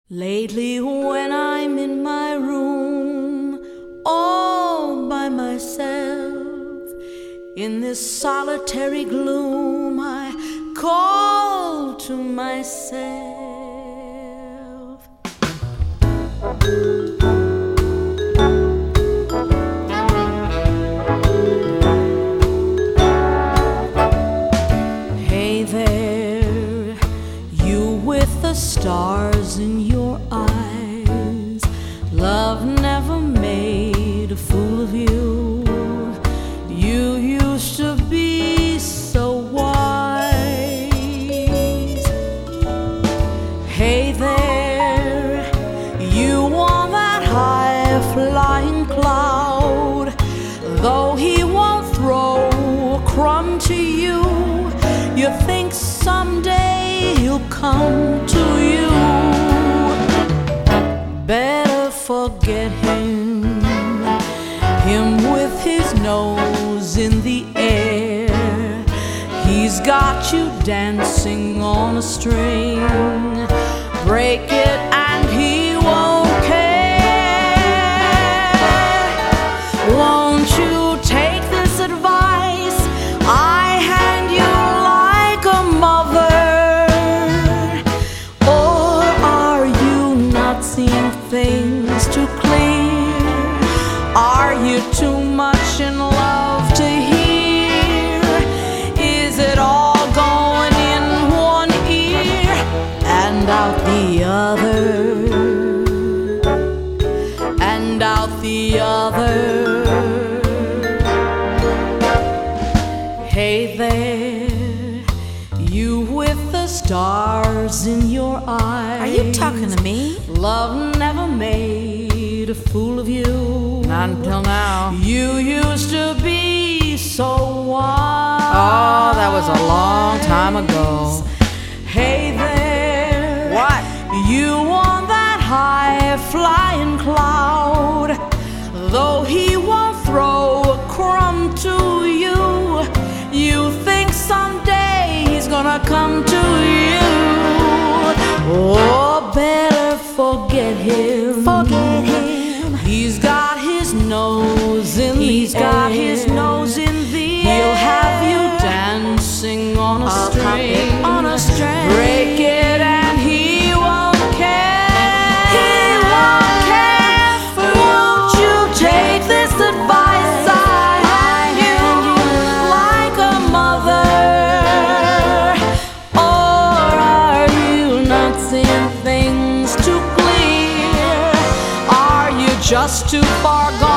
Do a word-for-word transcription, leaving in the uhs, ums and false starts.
Lately when I'm in my room all by myself, in this solitary gloom I call to myself. Hey there, you with the stars in your eyes. Love never made a fool of you. You used to be so wise. Hey there, you on that high flying cloud. Though he won't throw a crumb to you, you think someday he'll come to you. Better forget him, him with his nose in the air. He's got you dancing on a string. Break it and he won't care. Won't you take this advice I hand you like a mother? Or are you not seeing things too clear? Are you too much in love to hear? Is it all going in one ear and out the other? And out the other. Hey there, you with the stars in your eyes. Are you talking to me? Love never made a fool of you. Not until now. You used to be so wise. Oh, that was a long time ago. Hey there, What? you on that high flying cloud. Though he won't throw a crumb to you, you think someday he's gonna come to you. Oh, better forget him. Forget him. He's got his nose in He's the got air. his nose in the He'll air. have you dancing on a I'll string. hop it on a string. Break it and he won't care. He won't care for Won't you take this advice I hand you like a mother? Or are you not seeing things too clear? Are you just too far gone?